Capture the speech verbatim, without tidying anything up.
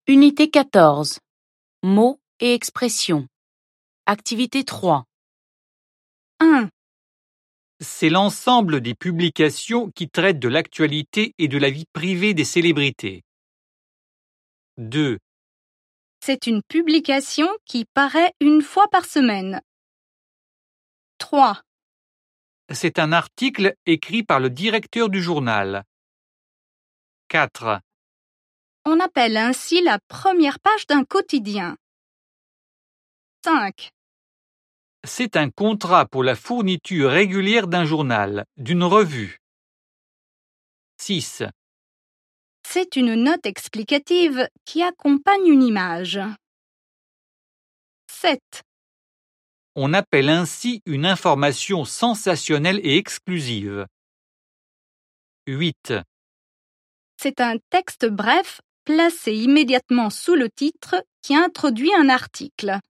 Unité quatorze. Mots et expressions. Activité trois. un. C'est l'ensemble des publications qui traitent de l'actualité et de la vie privée des célébrités. deux. C'est une publication qui paraît une fois par semaine. trois. C'est un article écrit par le directeur du journal. quatre. On appelle ainsi la première page d'un quotidien. cinq. C'est un contrat pour la fourniture régulière d'un journal, d'une revue. six. C'est une note explicative qui accompagne une image. sept. On appelle ainsi une information sensationnelle et exclusive. huit. C'est un texte bref placé immédiatement sous le titre qui introduit un article.